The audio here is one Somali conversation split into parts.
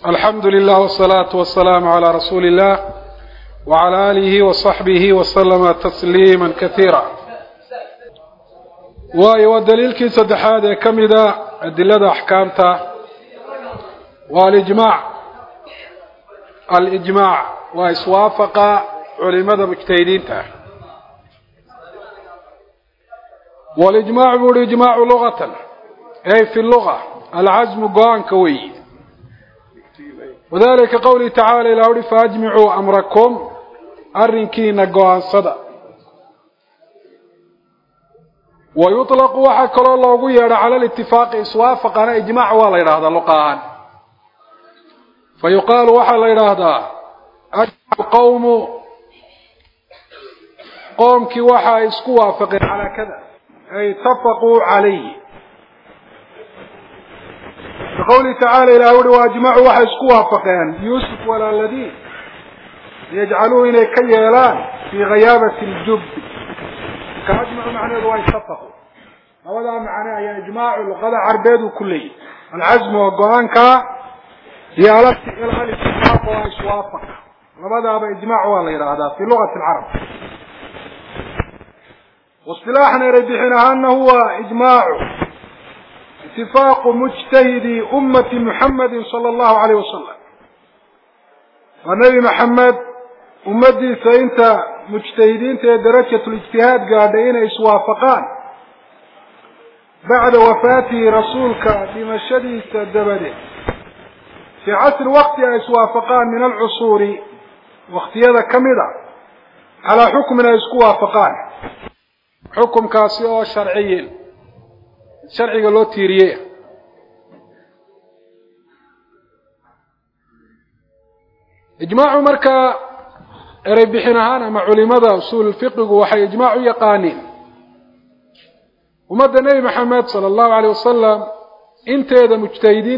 الحمد لله والصلاة والسلام على رسول الله وعلى آله وصحبه وسلم تسليما كثيرا. ودليل كي صدحاد كمدا أدلة أحكامته الإجماع وإسوافق علماء مجتهدين. والإجماع هو الإجماع لغة أي في اللغة العزم قوان كوي، وذلك قوله تعالى لو فأجمعوا أمركم أرنكين قوان صدى. ويطلق وحكر الله يرى على الاتفاق إسوافق أنا إجماع ولا يرى هذا اللقاء، فيقال وحل يرى هذا أجمع قوم كي وحا إسكوافق على كذا أي اتفقوا عليه. بقوله تعالى إلى أولي وأجمعوا وحا إسكوافقين يوسف ولا الذين يجعلوا إليه كيالان في غيابة الجب كأجمعوا معنى ذو اتفقوا. هذا معنى يعني إجماع الغضاء عربيد كلي العزم والقرآن يالت إلى الاتفاق وإسوافق، وبدأ بإجماع والله هذا في لغة العرب. واصطلاحنا يرجحنا أنه هو إجماع اتفاق مجتهدي أمة محمد صلى الله عليه وسلم. والنبي محمد أمتي سينت مجتهدين درجة الاجتهاد قادين إسوافقان بعد وفاة رسولك بمشهد الدبدي في عصر وقت إسوافقان من العصور وقت هذا كمدا على حكمنا إسوافقان حكم كاسيو شرعي لو تيريه. إجماع مركا ربحنا هنا مع علماء أصول الفقه وحي إجماع يقانين ومدى النبي محمد صلى الله عليه وسلم انت إذا مجتهدين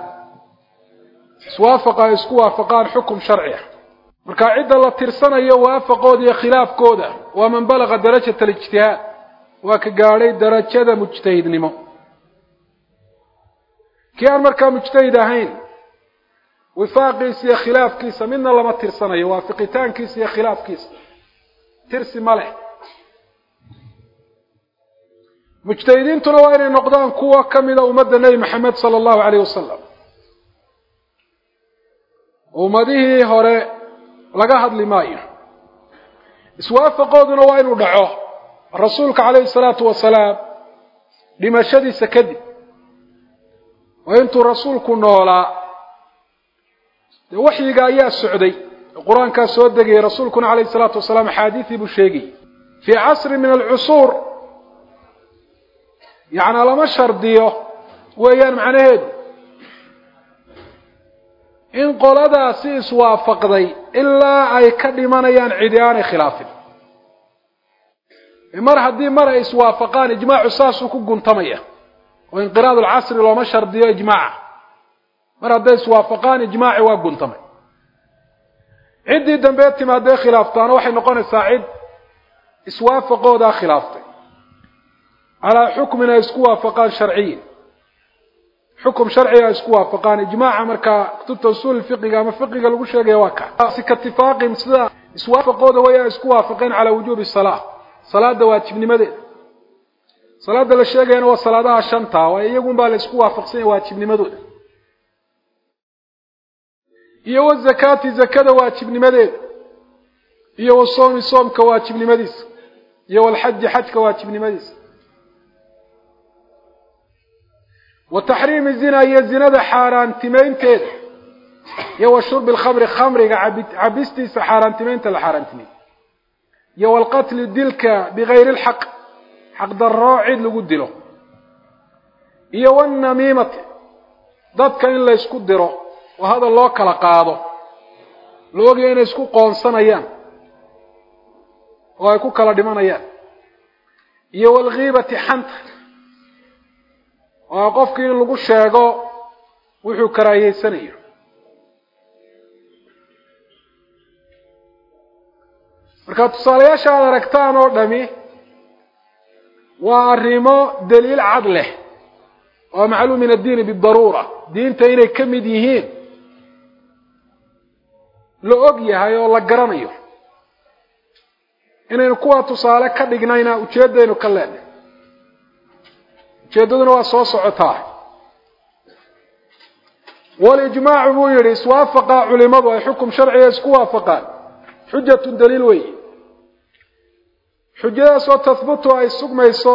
اسكوافقان حكم شرعي مركا عدة الله ترسنا يوافقوا دي خلاف كودا ومن بلغ درجة الاجتهاد وكقالي درجة مجتهد نمو كيان مركا مجتهد هين وفاقيس يا خلاف كيس منا لما ترسنا يوافقتان كيس يا خلاف كيس ترسي ملح مجتهدين تنوين النقدان كوا كمدا ومدى النبي محمد صلى الله عليه وسلم ومديه هوري laga hadli maayo iswaafaqooduna waa inuu dhaco rasuulka kaleey salaatu wasalaam dhimashadiisa kadib waa intuu rasuulku noolaa waxyiga ayaa socday quraanka soo degay rasuulkuna kaleey salaatu wasalaam xadiisi buu sheegay fi asr min al-usur yaani lama shardiyo weeyaan macnaheedu in qoladaasi iswaafaqday ilaa ay ka dhimanayaan ciidaan khilaafin mar haddii mar ay iswaafaqaan ijmaacu saasu ku guntamaya oo inqiraad al-asr loo ma shardiyo ijmaac mar haddii iswaafaqaan ijmaaci waa guntamay cidii dambe timaadee khilaaftaan waxay noqonaysaa cid iswaafaqooda khilaaftay ala hukmina iswaafaqaan sharciyin حكم شرعي اسكوافقان اجماع مركا كتب اصول الفقه ما فقه لو شيغay waa ka si اتفاق sida iswaafaqooda way iskuwaafaqeen ala wujuub الصلاه salaada waajibnimadeed salaada la sheegayna waa salaadaha shanta waa iyagun baa la isku waafaqsan waajibnimadooda iyo zakati zakada waajibnimadeed iyo soomka waajibnimadiisa iyo wal hajka waajibnimadiisa وتحريم الزنا هي الزنا حرام تمينتين يو شرب الخمر خمر عبستي حرام تمينت الحرام تمين يو القتل دلك بغير الحق حق ضراعد لو ديلو يو النميمه ضدك ان لا اسكو ديرو وهذا لو كلا قادو لوغي ان اسكو قونسنيان oo ay ku kala dhimanayaan iyo walghiibati xant oo qofkii lagu sheego wuxuu karaahiyeysanaya marka tusaalayaasha aad aragtaan oo dhami waa arrimo daliil cad leh ومعلوم من الدين بالضرورة دين تيني كم ديهين la og yahay oo la garanayo inaynu kuwa tusaale ka dhignayna ujeedaynu ka leenahay ujeedaduna waa soo socotaa walijmaacu buu yidhi iswaafaqa culimadu ay xukum sharciga isku waafaqaan xujatu daliil wey xujadaasoo tahbutu ay sugmayso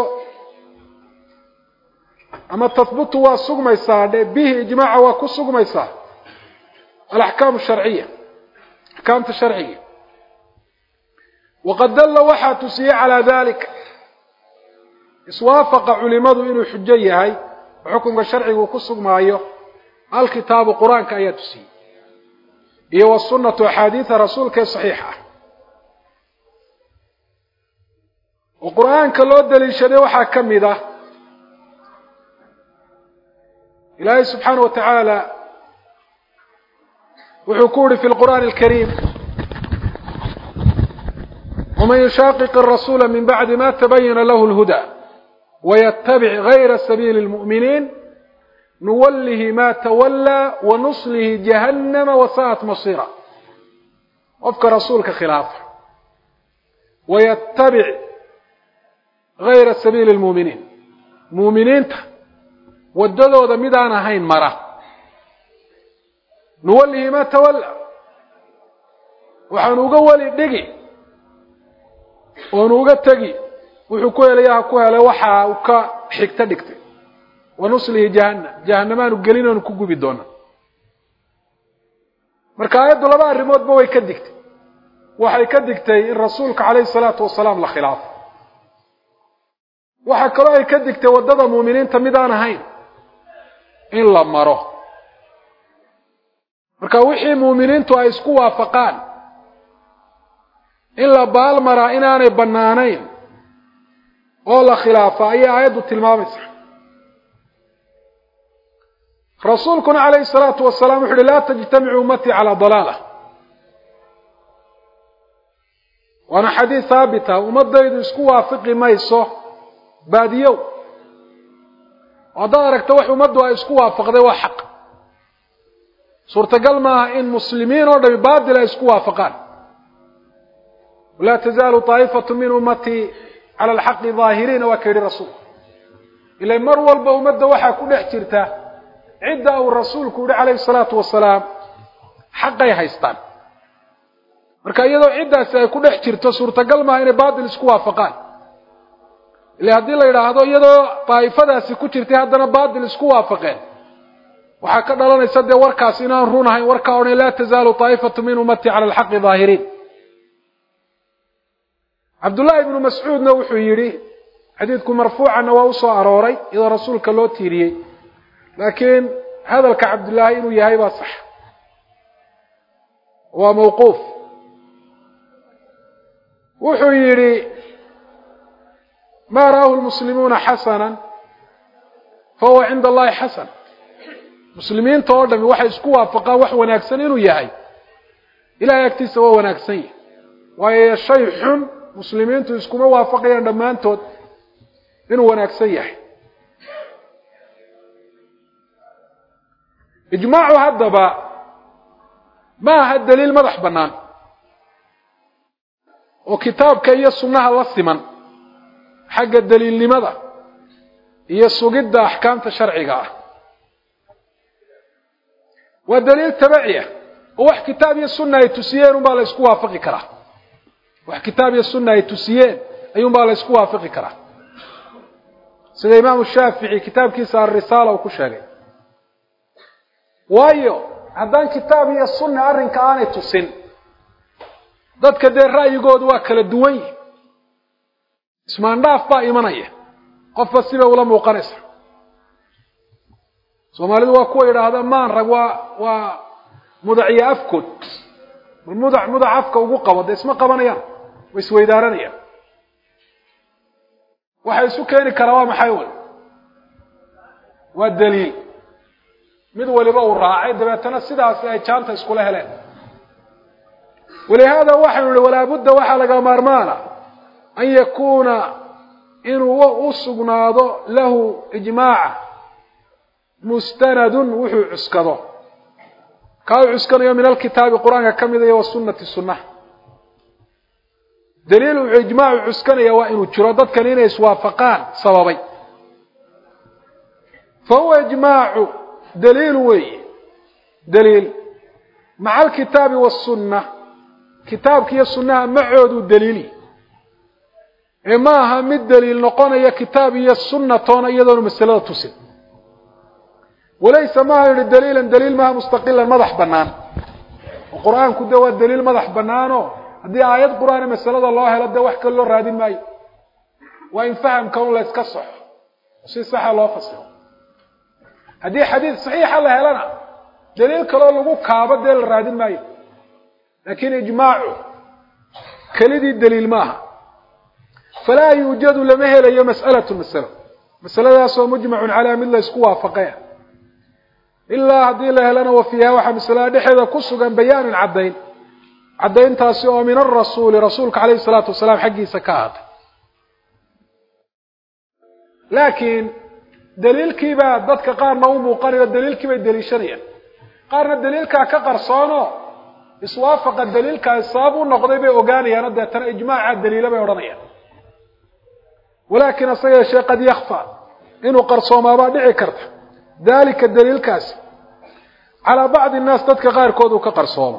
ama tahbutu waa sugmaysaa bihi ijmaaca waa ku sugmaysaa alaxkaamu sharciya axkaamta sharciga waqad dalla waxaa tusiyey calaa dalika iswaafaqa culimadu inuu xujo yahay xukunka sharcigu ku sugmaayo alkitaabu qur-aanka ayaa tusiyey iyo wasunnatu axaadiida rasuulka ee saxiixa ah oo qur-aanka loo daliishaday waxaa ka mid ah ilaahay subxaana wa tacaala wuxuu ku yidhi fi lqur'aani alkariim waman yushaqiq arasuula min bacdi ma tabayana lahu lhuda waytabic gayra sabiili lmu'miniin nuwallihi ma tawallaa wanuslihi jahannama wasaa'at masiira qofka rasuulka khilaafa waytabic gayra sabiili lmu'miniin mu'miniinta wadadooda midaan ahayn mara nuwallihi ma tawallaa waxaanu uga weli dhigi oonu uga tegi wuxuu ku helayaa ku helay waxa uu ka xigta dhigtay wanuslihi jahannamaanu gelin oonu ku gubi doona marka aayaddu laba arrimoodba way ka digtay waxay ka digtay in rasuulka calayhi salaatu wasalaam la khilaafo waxa kaloo ay ka digtay waddada muuminiinta mid aan ahayn in la maro marka wixii muuminiintu ay isku waafaqaan in la baalmaraa inaanay bannaanayn oo la khilaafa ayay aayaddu tilmaamaysa rasuulkuna calayhi salaatu wasalaam wuxu uhi laa tajtamicu ummatii calaa dalaalah waana xadiid haabita ummadaydu isku waafiqi mayso baadiyow haddaad aragto wax ummaddu ay isku waafaqday waa xaq suurtagal maaha in muslimiin oo dhami baadil ay isku waafaqaan walaa tazaalu taa'ifatu min ummatii cala alxaqi daahiriina waa ka yidhi rasuulku ila mar walba ummadda waxaa ku dhex jirta cidda uu rasuulku yihi calayhi salaatu wasalaam xaqay haystaan marka iyadoo ciddaasi ay ku dhex jirto suurtagal maaha inay baadil isku waafaqaan ila haddii la yidhaahdo iyadoo daa'ifadaasi ku jirtay haddana baadil isku waafaqeen waxaa ka dhalanaysa dee warkaas inaan run ahayn warkaa odhan laa tazaalu taa'ifatu min ummatii cala alxaqi daahiriin cabdullaahi ibnu mascuudna wuxuu yidhi xadiidku marfuucanna waa u soo arooray iyadoo rasuulka loo tiiriyey laakiin hadalka cabdullaahi inuu yahay baa sax waa mawquuf wuxuu yidhi ma ra'ahu lmuslimuuna xasanan fahuwa cinda allahi xasan muslimiinta oo dhami waxay isku waafaqaan wax wanaagsan inuu yahay ilahay agtiisa waa wanaagsan yahay waayo shay xun muslimiintu iskuma waafaqayaan dhammaantood inuu wanaagsan yahay ijmaacu haddaba ma aha daliil madax bannaan oo kitaabka iyo sunnaha la siman xagga daliilnimada iyo sugidda axkaamta sharciga ah waa daliil tabaciya oo wax kitaab iyo sunna ay tusiyeen unbaa la isku waafaqi karaa wax kitaab iyo sunna ay tusiyeen ayuunbaa la isku waafaqi karaa sida imaamu shaafici kitaabkiisa alrisaala uu ku sheegay waayo haddaan kitaab iyo sunna arrinka aanay tusin dadka dee ra'yigoodu waa kala duwan yihin ismaandhaaf baa imanaya qofba sibay ula muuqanaysa soomaalidu waa kuwa yidhaahda maan rag waa mudaciyo afkood bal mudac afka ugu qabo dee isma qabanayaan way isweydaaranayaan waxay isu keeni karaa waa maxay wali waa daliil mid waliba uu raacay dabeetana sidaasi ay jaanta iskula heleen walihaada waxaynu nihi walaa budda waxaa laga maarmaana an yakuuna inuu u sugnaado lahu ijmaaca mustanadun wuxuu cuskado كاو عسكريو من الكتاب قرآن كمذا والسنة السنة دليل إجماع عسكريو وإن جرادات كانين يسوافقان صوابي فهو إجماع دليل دليل مع الكتاب والسنة كتاب كي السنة معود الدليل إماها من دليل نقول يا كتاب يا السنة طونا يدون مسألة تسد وليس معه دليل ما مستقلا مضح بنان القرآن كده الدليل مضح بنانه هذه آيات قرآن مسألة الله لدى وحكى له رادين ماي وإن فهم كون لا يتكسح شيء صح الله فصله هذه حديث صحيح الله لنا دليل كلام لقوا كابد دليل رادين ماي لكن إجماعه كلدي الدليل معها فلا يوجد لمهل هي مسألة سوى مجمع على ملة يسكوها فقيه إلا هذه لنا وفيها وحا مسألة دحيذا كسوغا بيان عدين تاسيو من رسولك عليه الصلاة والسلام حقي سكاهات لكن دليل كيبا ضدك قارنا ومقارنة دليل كيبا الدليل شريعا قارنا الدليل كقرصانه اسوافق الدليل كإصابه نقضي بأوغاني أنا ترى إجماع الدليل بيورانيا ولكن الصيغة الشيء قد يخفى إنه قرصوا ما بعد عكرته ذلك الدليل كاسي على بعض الناس تدك غير كودو كقرصوا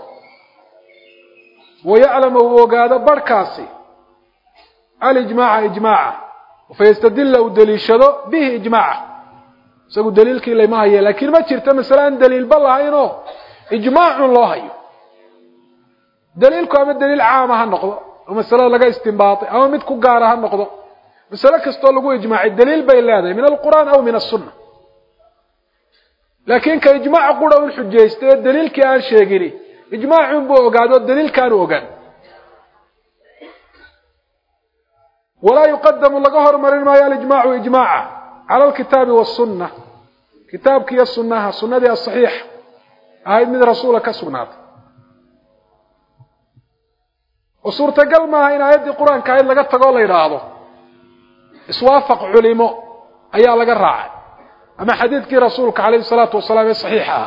ويعلم وقاد بركاسي الإجماع فيستدل الدليل شدو به إجماع سيقول دليل كي ما هي لكن ما تشرت مثلا دليل بالله إنه إجماع الله هي دليلكم أما الدليل عامة هالنقضة ومثلا لقى استنباطي أو متكو قارة هالنقضة مثلا كستولقوا إجماع الدليل بين هذا من القرآن أو من السنة لكن كإجماع قرأ والحجة يستير الدليل كان شيقيني إجماع بو قادوا الدليل كانوا وقان ولا يقدم لقهر مرين ما الإجماع إجماعا على الكتاب والسنة كتاب كي السنة السنة دي الصحيح هاي من رسولك السنة وصورة قلمة هنا يدي قرآن كاين لقد تقول لي راضو اسوافق علمه أيها لقد راعي أما حديث كي رسولك عليه الصلاة والسلام صحيحة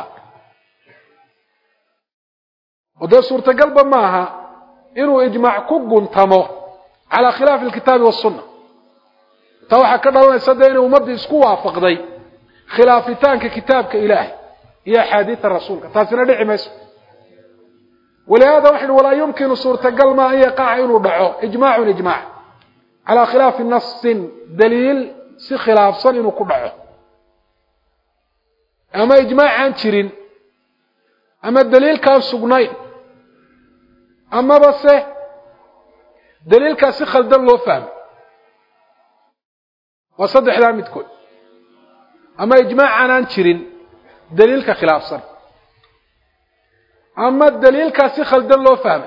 وده صورة قلبه معها إنه إجماع كوكو تمو على خلاف الكتاب والسنة توحى كده الله يصدق إنه مبدأ اسكوا فقدي خلافتان ككتاب كإلهي هي حديث الرسول تاسنا دعي مسو ولهذا وحن ولا يمكن صورة قلبه أن يقع إنه دعوه إجماع على خلاف النص دليل سي خلاف صن إنه كدعوه أما إجماع عن شرين أما الدليل كان سقنين أما بس دليل كان سخل دل فهم وصدح لا متكون أما إجماع عن شرين دليل كخلاف صن أما الدليل كان سخل دل فهم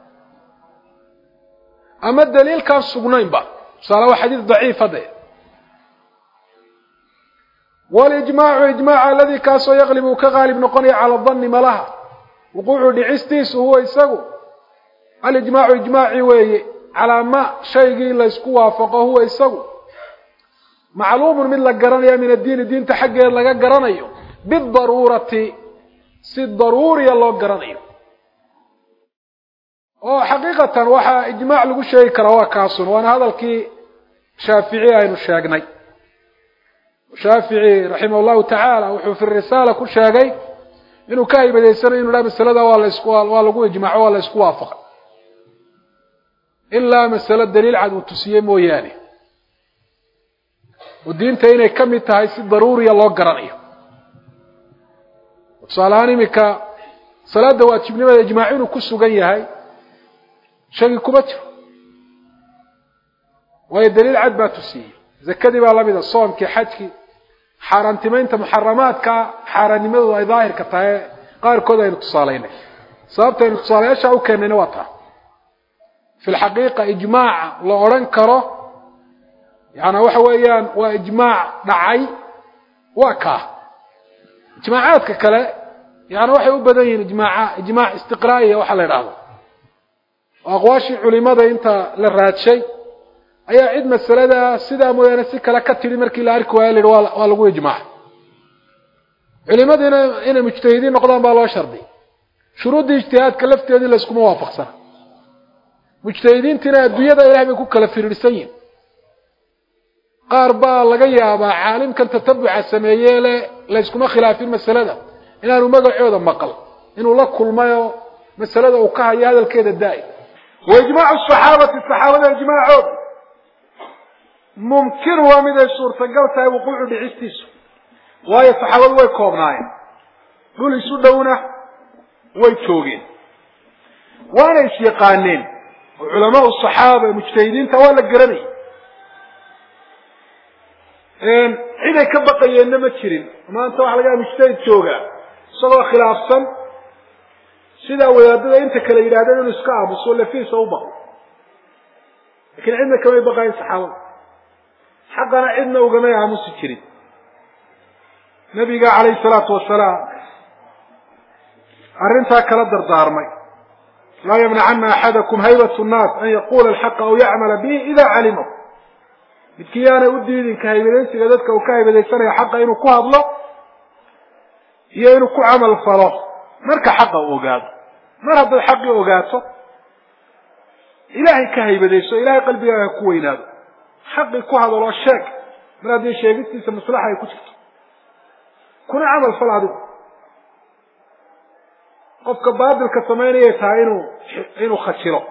أما الدليل كان سقنين بقى صار حديث ضعيف هذا والإجماع إجماع الذي كاسو يغلب كغالب نقني على الظن ملها وقوع لعستيس هو يسقو الإجماع إجماعي وي على ما شيء لا يسكوا فقه هو يسقو معلوم من لقرانيا من الدين تحقق لقرانيا بالضرورة سي ضروري الله قرانيا وحقيقة وحا إجماع لقو شيء كروا كاسون وانا هذا الكي شافعي أين الشاقني الشافعي رحمه الله تعالى وحو في الرسالة كل شيء إنه كايب يسر إنه لا مسألة ولا قوي جماعة ولا يسكوافق إلا مسألة دليل عد وتسيم وياني والدين تيني كم يتهيس ضروري الله قرانيه وصالاني مكا صلاة دوات بنما يجماعين وكسو قيهاي شاقي كبتر وهي دليل عد ما تسيم زكدي بالله بيد الصوم كي حجكي حارنتمينta muharramaadka xaaraanimadu ay daahir ka tahay qaar kood ay tusaalayna sababta ay tusaalayaasha u keenayna wata في الحقيقة إجماع لا أوران كرو يعني waxa weeyaan waa ijmaac dhacay waa ka ijmaacaadka kale yani waxay u badan yihiin ijmaac istiqraa'iya waxa la yiraahdo aqwaashi culimada inta la raadshay ayaa cid masalada sida mooyana si kala ka tiri markii la arki waayo waa lagu ijmaac culimadina inay mujtahidiin noqdaan baa loo shardi شروط اجتهاد كلفت هذه لسكم موافق سنة مجتهدين تنا الدنيا ده إلهي بيكون كلف في الرسين قاربا لقيا با عالم كان تتبع السماية لسكم خلافين مسألة ده إنه مقع عوضا مقل إنه لكل ما مسألة ده وقعها هذا الكيد الدائم وإجماع الصحابة الإجماع عوض ممكن ومن السورة قلتها وقوع بعستيس وهي الصحابة ويكوبناين دول يسودونا ويتوغين وانا يسيقانين وعلماء الصحابة المجتهدين توالى القرني إذا كبقى ينما تشرين وما أنت وحلقا مجتهد توغا صلوا خلاف صن سيدا ويادة انت كلا يرادة نسكاب وصول فيه صوبه لكن عندنا كما يبقى ينصحاون حقنا عندنا وقنايا مسكرين نبي عليه الصلاة والسلام أرنتها كلا دردارمي لا يمنعن أحدكم هيبة الناس أن يقول الحق أو يعمل به إذا علمه بكيانا ودي كهيبين سيدتك وكهيبين سنة حق إنه كهض له هي إنه كعمل فلاح مركا حقه أوقات مرهب الحق أوقاته إلهي كهيبين إلهي قلبي كوين هذا حق كهض الله الشاك مرهب الشيء قلت مصلحة يكتب كنا عمل فلاح دو قفك بادل كثمانية إنه خسره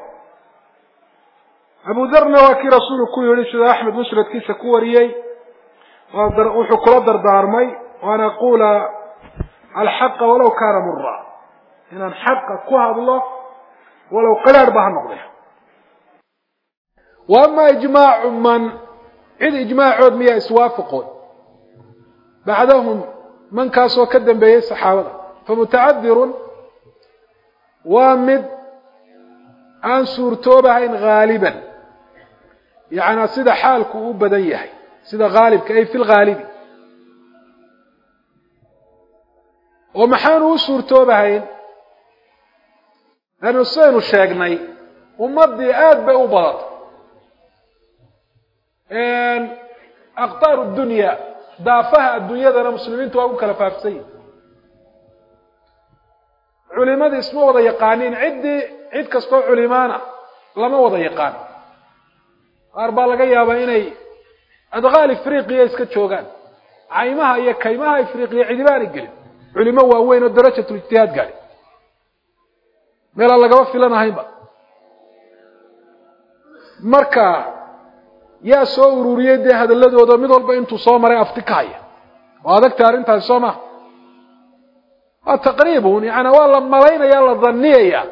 أبو ذر نواكي رسول كوي وليس أحمد نشرت كيسا كوريي وحكرا دردارمي وأنا أقول الحق ولو كان مرا إن الحق كوهد الله ولو قلع ربها النقضية وأما إجماع إذ إجماع عود مياه يسوافقون بعدهم من كاسوا كدن بيه الصحابة فمتعذر وامد أن سورتوبها غالبا يعني سيدا حالك وبديه سيدا غالب كأي في الغالب ومحانو سورتوبها أنه الصين الشاقني ومضي آد بأوباط إن أقطار الدنيا دافها الدنيا ذا مسلمين تواقوا كالفافسين علماء اسمه وضا يقانين عد كستو علمانا لما وضا يقان أربع لقيا بيني أدغال إفريقيا يسكتشوغان عيمها هي كيمها إفريقيا عدبان القلب علماء وين الدرجة الاجتهاد قال ميلا الله قوفي لنا هيبا مركا يا سوروريه دي هذا الذي وضا مدول بإنتو صومري أفتكاية وهذاك تارينتها الصومة تقريبا يعني والله ملايين يلا ظنية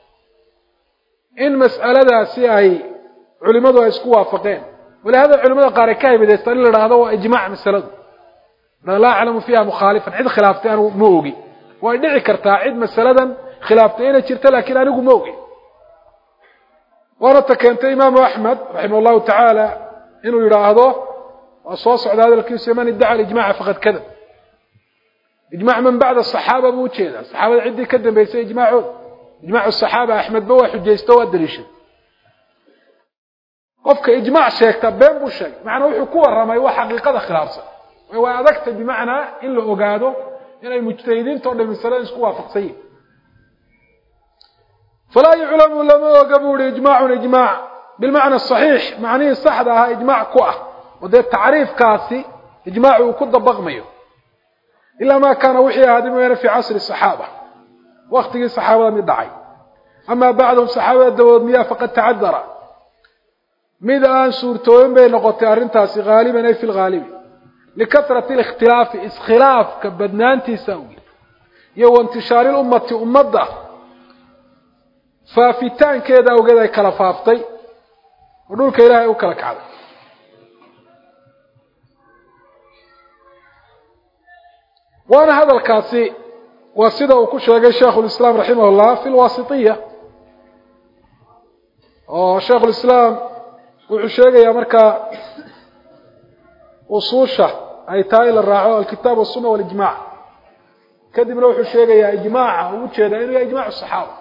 إن مسألة سياهي علماء يسكوا وافقين ولهذا علماء قاركاي بدأ يستدل هذا هو إجماع مسألة لا أعلم فيها مخالفا عد خلافتين موقي وإدعي كرتا عد مسألة خلافتين شرت لكن أنا موقي ورد كانت إمام أحمد رحمه الله تعالى إنه يرى هذا وصوص على هذا الكيس من ادعى الإجماع فقد كذب إجماع من بعد الصحابة بوجهه الصحابة عدي كذب بيسي إجماع الصحابة أحمد بوا حجة استوى الدليشن قفك إجماع شيك تبين بو شيء معنى وحكوة الرمي وحقيقة خلاصة وأذكت بمعنى إن لو قادوا إن المجتهدين تقول من سلام سكوا فقسيين فلا يعلم لما قبول إجماع بالمعنى الصحيح معنى الصح ده إجماع كوة وده التعريف كاسي إجماع وكد بغميه إلا ما كان وحي هذا في عصر الصحابة وقت الصحابة من دعي أما بعضهم صحابة داود مياه فقد تعذر ماذا أن سورتين بين نقطة أرنتاسي غالبا أي في الغالب لكثرة الاختلاف إسخلاف كبدنان تساوي يو انتشار الأمة أمضة ففتان كذا وكذا كلفافتي ونقول كإلهي وكلك عدد وانا هذا الكاسي وصيده وكشغل شيخ الإسلام رحمه الله في الواسطية شيخ الإسلام وحشيغا يا مركا وصوشه أي تايل الراعو الكتاب والسنة والإجماع كذب لو حشيغا يا إجماع وجهده إنه يا إجماع الصحابة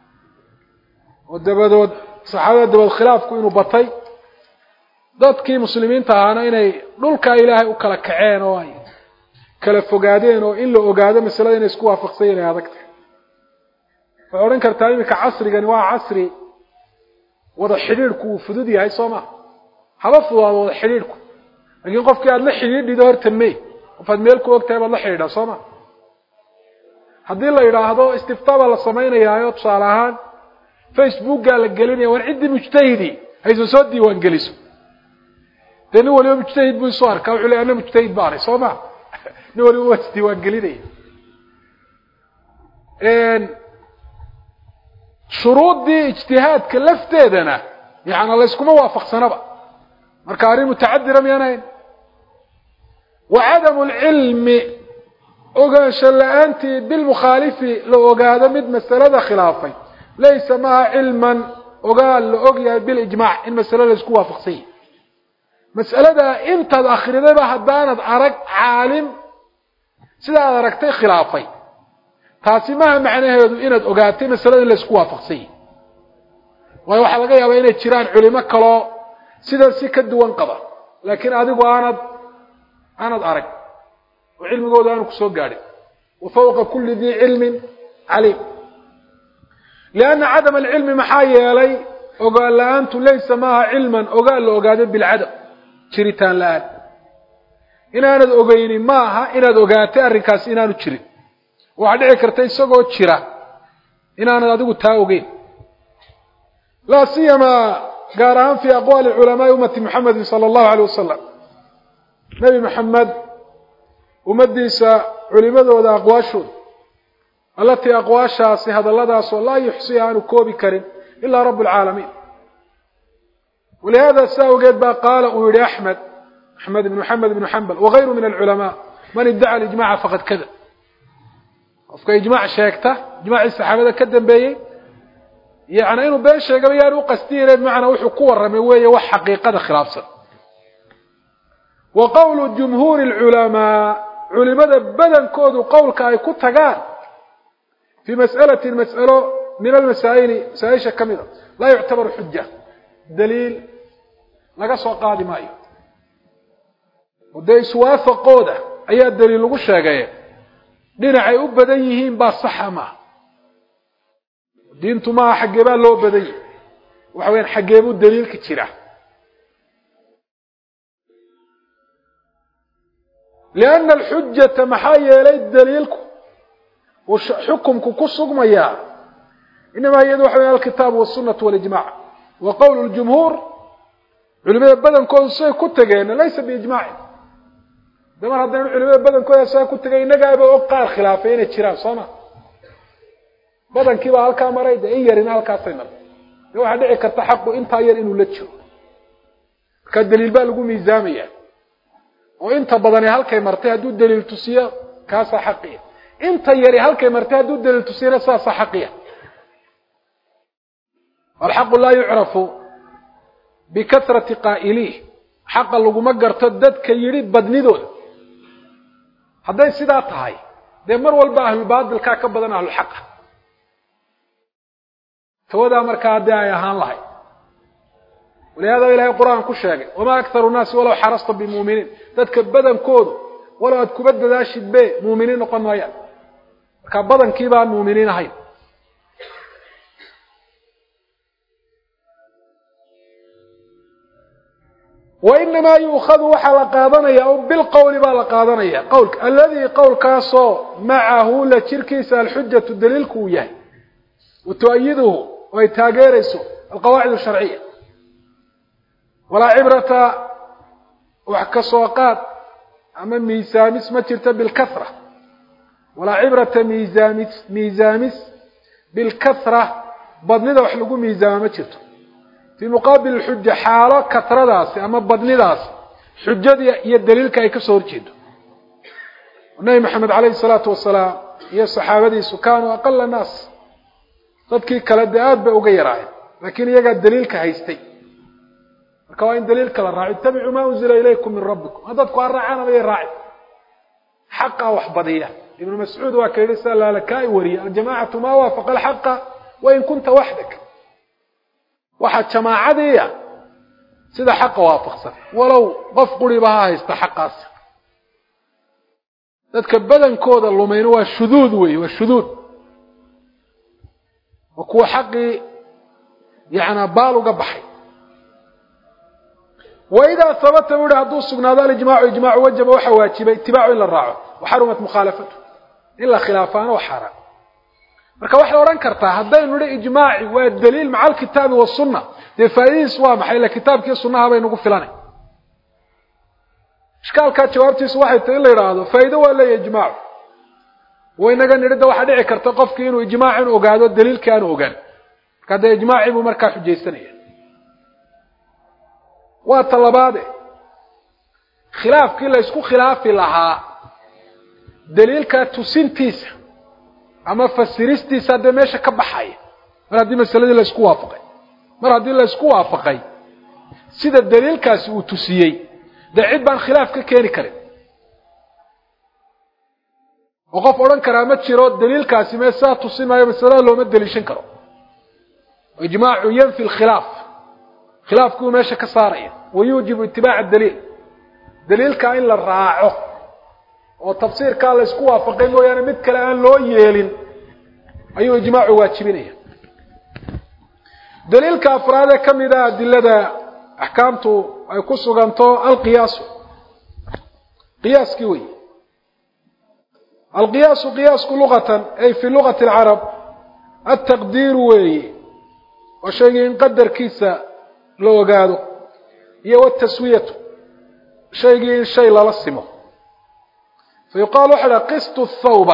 ودبدود صحابة دبد خلاف كوينو بطي dadkii muslimiinta ahaana inay dhulka Ilaahay u kala kaceen oo ay kala fogaadeen oo in la ogaado masalada inay isku waafaqsan yihiin adagta وأورين كرتايمي كعصري كان واحد عصري وضع حريركو وفدودي هاي صوما حبفوا وضع حريركو لكن قف كي الله حرير دي دور تمي وفاد ميلكو وقتها الله حرير صوما haddii la yiraahdo istiftaaba la sameeynaayo tusaalahan Facebook la galinaya war cid mujtahidi hayso soo diiwaan geliso tani waliba mujtahid buu soo arkaa wuxuu leeyahay mujtahid baan sooma ni waliba waa diiwaan gelinaya shuruudii ijtihaadka lafteedana yaani la iskuma waafaqsanaba marka arrin mutacaddira miyanayn wa adamu al-ilmi ogaasha la'aanti bil mukhalifi la ogaado mid mas'alada khilaafay laysa ma ilman ogaal la ogyahay bil ijma' in mas'alada isku waafaqsan mas'alada inta akhirada hadaanad arag caalim sida aad aragtay khilaafay taasi ma macnaheedu inaad ogaatay mas'alada la isku waafaqsan waxa laga yaabaa inay jiraan culimo kale sida si ka duwan qaba laakiin adigu aanad arag وعلم قودان كسو قاري وفوق كل ذي علم عليم لأن عدم العلم محايا لي وقال لأنت ليس معها علما وقال له قادم بالعدم شريتان لأن إن أنا أقيني معها إن أنا أقاتي الركاس إن أنا تشري وعلي كرتي سوقو تشرا إن أنا أدوك تاوقين لا سيما قارهم في أقوال العلماء أمة محمد صلى الله عليه وسلم نبي محمد ومديس علماء وذا أقواشون التي أقواشها هذا الله لا يحصيها عن كوبي كريم إلا رب العالمين ولهذا ساوقت قال أولي أحمد بن محمد بن حنبل وغيره من العلماء من ادعى الإجماع فقد كذب وفق إجماع شاكته إجماع السحابة كذب به يعني إنه بين شيء قال يارو قستير معنا وحقوة الرموية وحقيقة خلاف صد وقول جمهور العلماء علماء بدن كود قولك أي كتغان في مسألة من المسائل سائشة كاملة لا يعتبر حجة دليل لقصوا قادم أيه وده يسوافق قودة أي الدليل لغشة قاية دينعي أبديهين باصحة ما دينتو ما حقبان لو بدي وحوين حقبوا الدليل كتيرا لأن الحجة محايا إلي دليلكم وحكمكم كسوكم إياه إنما يدوح من الكتاب والسنة والإجماع وقول الجمهور علماء بدن كون سي كتغين ليس بإجماع دمر هذين علماء بدن كون سي كتغين نقا يبقى قار خلافين الشراء صنع بدن كيبا هالكا مريد إيارين هالكا سيمر لو حدعي كالتحقق انت هير إنو لتشو كالدليل بالقو ميزامية وانت بدني هالكا مرتها دو دليل تسيا كاسا حقية انت يري هالكا مرتها دو دليل تسيا ساسا حقية والحق لا يعرف بكثرة قائليه حق اللغو مقر تدد كيريد بدني دول هذا السيدات هاي دي مروا الباهل البادل كاكب بدن أهل الحق فوضع مركا داعي هان الله ولهذا إلهي القرآن كل شيء وما أكثر الناس ولو حرصت بمؤمنين تدك بدن كود ولا أدكبد داشد بي مؤمنين نقن ويان كبدن كيبان مؤمنين هاي وإنما يؤخذ وحل قادنيا أو بالقول بال قادنيا قولك الذي قول كاسو معه لشركيس الحجة الدليل كوياه وتؤيده ويتاجرسه القواعد الشرعية ولا عبرة وحكسوقات أمام ميزامس ما ترتب بالكثرة ولا عبرة ميزامس بالكثرة بدنده وحلقوا ميزام ما ترتب في مقابل الحجة حالة كثرة داس أما بدني داس حجة هي الدليل كأي كسور جد والنبي محمد عليه الصلاة والسلام هي الصحابة كانوا أقل الناس تذكي كالدعاء بأغيرها لكن يجا الدليل كهيستي الكوين دليل كالراعي اتبعوا ما أنزل إليكم من ربكم هذا تقول الرعانا بي الراعي حقا وحبضية ابن مسعود وكذا سأل لكاي وري الجماعة ما وافق الحق وإن كنت وحدك واحد جماعة سيدا حق وافق ولو قف قريبها يستحق أصر ذاتك بدن كود اللومين هو الشذوذ والشذوذ وكو حقي يعني بالو قبحي وإذا ثبت ولا عدو سقنا ذا الإجماع وجب وحواجب اتباعه إلا الراعه وحرمت مخالفته إلا خلافان وحرام marka waxa oran kartaa hadaynu leeyahay ijmaaci waa daliil macal kitaab iyo sunna de faa'iis waa maxay la kitaabkiisa sunnaha bay nagu filanay iskaalka jawaabtiisu waxay tahay in la yiraahdo faa'iido waa leeyahay ijmaac waynaga nirida waxa dhici karta qofkii inuu ijmaacin ogaado daliilka aan ogaan kada ijmaaci buu markaa xujeysanaya waa talabaade khilaafkii la isku khilaafi lahaa daliilka tusintiisa ama fasiristiisa de meesha ka baxay mar hadii masaladii la isku waafaqay sida daliilkaasi uu tusiyay de cid baan khilaaf ka keeni karin oo qof oran kara ma jiro daliilkaasi meesha tusinayo masalada looma daliishan karo ijmaacu yanfi alkhilaaf khilaafku meesha ka saaraya wayujibu ittibaa' ad-daliil daliilka in la raaco oo tafsiirka la isku waafaqay mooyaan mid kale aan loo yeelin ayuu ijmaacu waajibinaya daliilka afraad kamida adilada ahkaamtu ay ku suganto al-qiyaas qiyaaski way al-qiyaas qiyasku lughatan ay fi lughati al-arab at-taqdir way wa shay'in qadarkiisa loo ogaado iyo at-taswiyatu shay'in shay la lasimo فيقال وحده قسط الثوب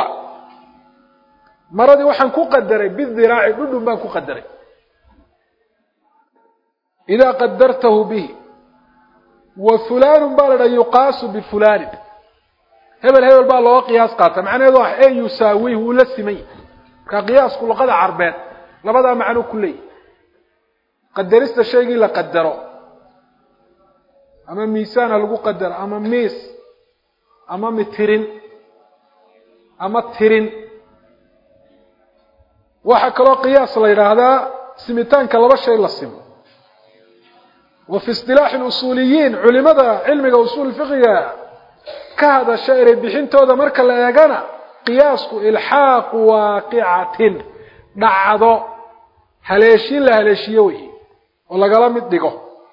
مرضي وحن كو قدري بالذراع ددن بان كو قدري إذا قدرته به وفلان بالد يقاس بفلان هبل با لو قياس قاطع معناه واحد اي يساويه ولا سمي كقياس كل قد عربان لبدا معنى كلي قدرست الشيء لا قدره اما ميزان لو قدر اما ميس أما مترين أما ترين وحكرا قياس الله هذا سمتان كلا شيء لا سم وفي اصطلاح الأصوليين علماء علم أصول الفقه كهذا الشيء بحنته مركا لا يجانا قياس إلحاق واقعة دعضو هلاشين لهلاشيوي ولا قلم الدقو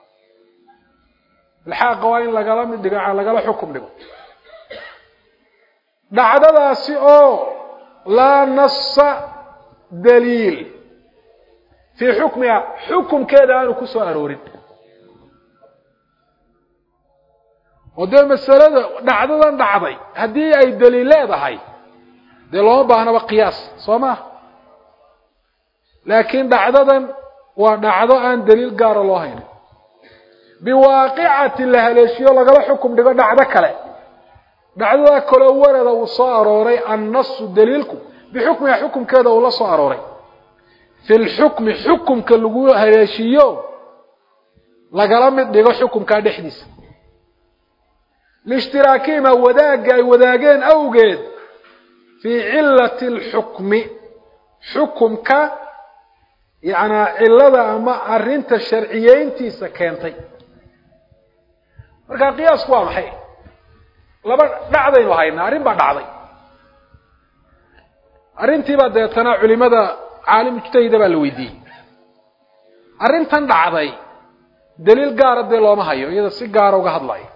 الحاق وين لا قلم الدقو على قلم حكم دقو dhacdadaasi oo la nass daliil fi hukmiha hukumkeeda aanu ku soo aroorin oo de masalada dhacdadan dhacday hadii ay daliil leedahay de loo baahnaba qiyaas sooma laakiin dhacdadan waa dhacdo aan daliil gaar ah loo hayn biwaaqi'ati la haleeshiyo laga xukum dhigo dhacdo kale dhacdada kale warada uu soo arooray an-nass daliilku bixukmi xukumkeeda uu la soo arooray fil hukmi xukumka lagu haleeshiyo lagala mid dhigo xukumka dhexdiisa lishtiraakiima wadaaga ay wadaageen awgeed fi illati al-hukmi xukumka yaana illada ama arinta sharciyeyntiisa keentay marka qiyaasku waa maxay laba dhacdaynu hayna arin ba dhacday arintii ba deetana culimada caalim mujtahida baa la weydiiyay arintan dhacday daliil gaar ah looma hayo iyada si gaar ah uga hadlayo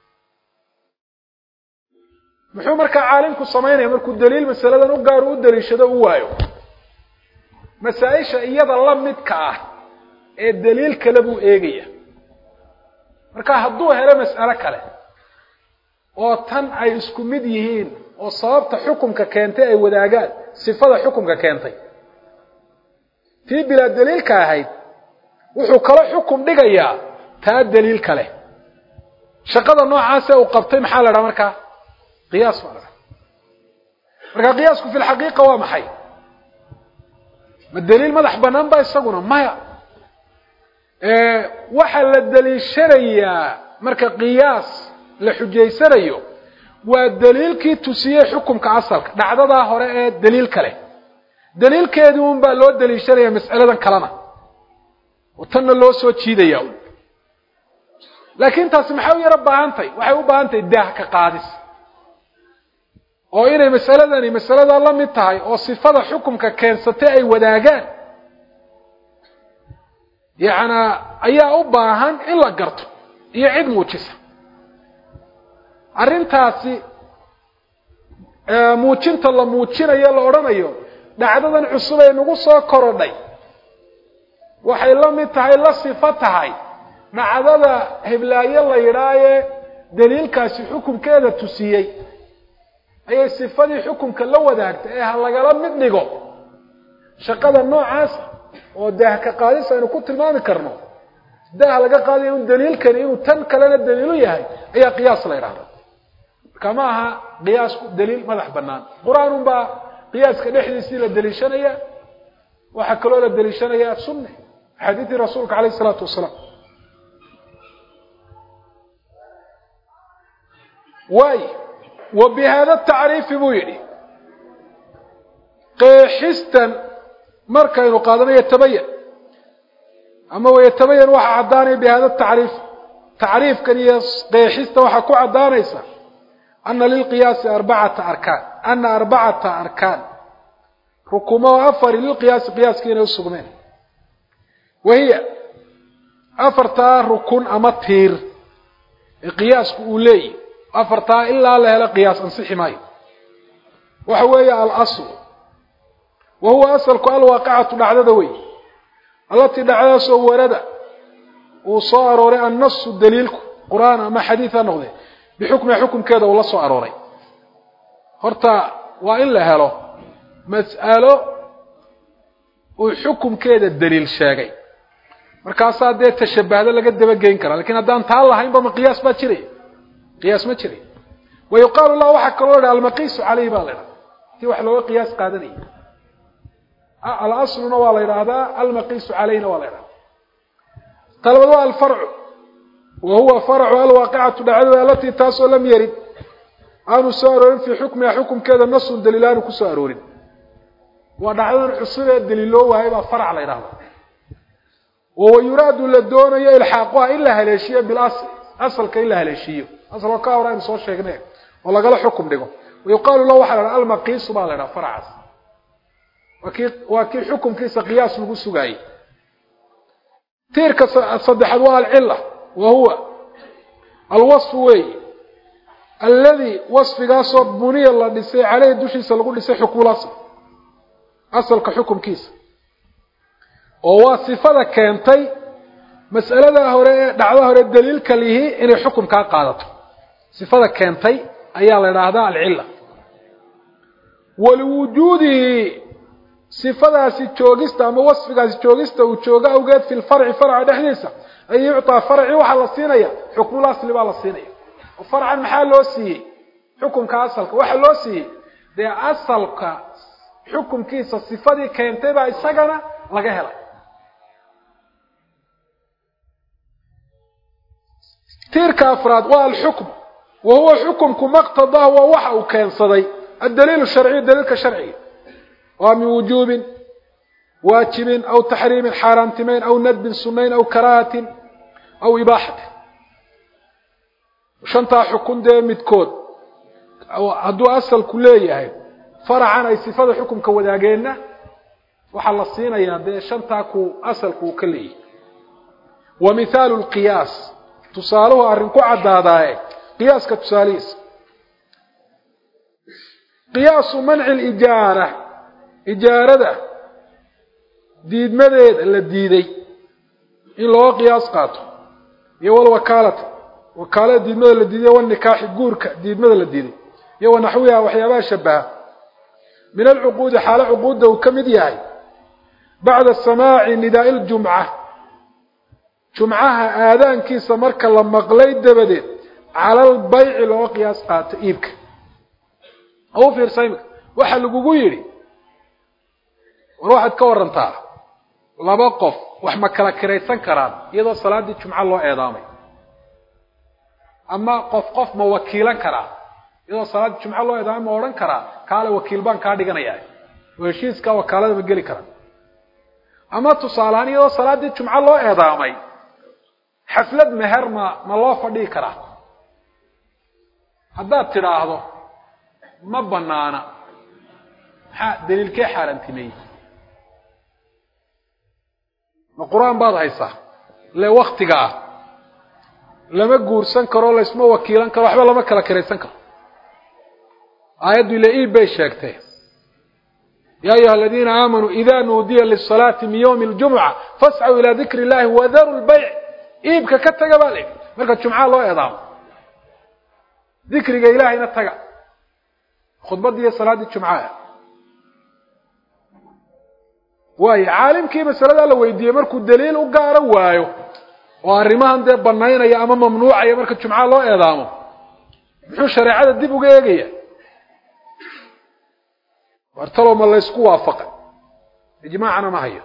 muxuu marka caalimku sameeyay markuu daliil masaladan u gaar u daliishado u waayo masaa'isha iyada la midka ah ee daliil kale buu eegaya marka hadduu helo mas'alo kale oo tan ay isku mid yihiin oo sababta xukunka keentay ay wadaagaan sifada xukunka keentay tii bila daliilka ahayd wuxuu kala xukum dhigayaa taa daliil kale shaqada noocaas uu qabtay maxaa la dhahaa marka qiyaas wala marka qiyaasku fil xaqiiqa waa maxay ma daliil madax banaan ba isaguna maya waxa la daliishanayaa marka qiyaas la xujeysanayo waa daliilkii tusiyay xukunka asalka dhacdada hore ee daliil kale daliilkeedu un baa loo daliishanayaa mas'aladan kalena oo tan loo soo jiidayaa laakiin taas maxay u yara baahantay waxay u baahantay daah ka qaadis oo inay mas'aladani mas'alada la mid tahay oo sifada xukunka keensatay ay wadaagaan يعني ayaa u baahan in la garto iyo cid muujisa arintaasi muujinta la muujinayo la oranayo dhacdadan cusub ee nagu soo korodhay waxay la mid tahay la sifo tahay macdada hiblaayo la yiraaye daliilkaasi xukunkeeda tusiyay ay sifadii xukunka la wadaagtay ee halagala mid dhigo shaqada noocaas oo daah ka qaadis aynu ku tilmaami karno daah laga qaadayo in daliilkan inuu tan kalena daliilu yahay ayaa qiyaas la yiraahdo kama aha qiyaas daliil madax banaan quraanun ba qiyaaska dhexdiisa la daliishanaya waxa kale oo la daliishanaya sunnah xadiisi rasuulka kaleey salaatu wasalaam واي وبهذا التعريف بويدي قيحستا مركا يقادنا يتبين أما ويتبين وحا عداني بهذا التعريف تعريف كان قيحستا وحا كو عدانيسا أن للقياس 4 أركان أن 4 أركان ركوما وأفر للقياس قياس كينا يسقمين وهي أفرتا ركون أمطير قياس أولي أفرتا إلا لها قياس أنصحي ماي وحوية الأصل وهو أصل الواقعة دعدوي التي دعدها سورد وصار النص الدليل قرآن ما حديثا نغذي بحكم كذا والله صار هرتا وإلا هلو مسألة وحكم كذا الدليل شاقي مركاسات دي تشبه هذا لقد دبقين كرا لكن هدان تعالى هين بمقياس باتشري قياس ما تشري ويقال الله وحك الله المقيس عليه بالغ تي wax loo qiyaas qaadanay al-asl wala irada al-maqis علينا ولا irada talabadu al-far'u وهو فرع الواقعة دعوة التي تاسو لم يرد أنو سارورين في حكم كذا نص دليلان كسارورين ودعوة الحصول الدليل وهي فرع على irada وهو يراد للدون يلحقها إلا هالشيء بالأصل أصل كإلا هالشيء أصل كاورا نصور شيء ولا قال حكم دقو ويقال له واحد المقيس بالنا فرع وكي حكم كيس قياس لغو سغاي تيرك صدح أدواء العلة وهو الوصف وي الذي وصف قاصر بني الله دسي عليه دوشي سلقو دسي حكم الأصل أصل كحكم كيس وهو صفة كانتي مسألة هوري دعوة هوري الدليل كليه إن الحكم كان قادته صفة كانتي أيها لرعداء العلة ولوجوده صفة سيتشوغيستا أما وصفها سيتشوغيستا وتشوغا أوجد في الفرع فرع دحديثة أي يعطى فرعي وحل الصينية حكم الأصل بال الصينية وفرعا محل لوسي حكم كأصلك وحل لوسي دي أصلك حكم كيس الصفة دي كانتي بقى السجنة لقاها تلك أفراد والحكم وهو حكم كما اقتضاه ووحى كان صدي الدليل الشرعي الدليل الشرعي ومن وجوب واجب أو تحريم حرامتين أو ندب سنين أو كراهة أو إباحة وشنطة حكم ده متكود أو هدو أصل كلية هاي فرعا أي صفات حكم كوداجينا وحل الصين يا ده شنطة كو أصل كو كلية ومثال القياس تصالوه أرنكو عداداي قياس كتساليس قياس منع الإجارة إجارة ديد مديد الديدي إلا هو قياس قاطو يوال وكالة ديد مديد الديدي والنكاح قورك ديد مديد الديدي يو نحوها وحيابها شبها من العقود حال عقود وكمدياي بعد السماع نداء الجمعة جمعها آذان كيسا مركا لما قليد دبدين على البيع لو قياس قاطو إيبك أو في رسايمك واحد لقوقو يري وواحد كورنتاه لما قف وحما كلا كريسان كران يدو صلاة دي جمعة الله إعدامي أما قف ما وكيلا كران يدو صلاة دي جمعة الله إعدامي ما وران كران كالا وكيل بان كاردقنا ياي ويشيز كا وكالا دي مقالي كران أما تصالان يدو صلاة دي جمعة الله إعدامي حفلة مهر ما الله فردي كران هذا تراهدو ما بنانا دليل كي حارنتمي القرآن بعض هيسا لوقتك لما قورسان كرو لا اسمه وكيلان كرو وحبا لما كلا كريسان كرو آيات إلى بيشاكته يا أيها الذين آمنوا إذا نودي للصلاة من يوم الجمعة فاسعوا إلى ذكر الله وذروا البيع إيبك كتك بالك ملك الجمعة الله يضعه ذكرك إلهي نتقع خطبة دي صلاة الجمعة واي عالم كي مسألة لو يدي مركو الدليل وقاره وايو وارماhan de banaynaya ama mamnuucaya marka jumca loo eedaamo muxuu shariicada dib uga eegaya wartalo ma la isku waafaqay ijmaacana ma hayo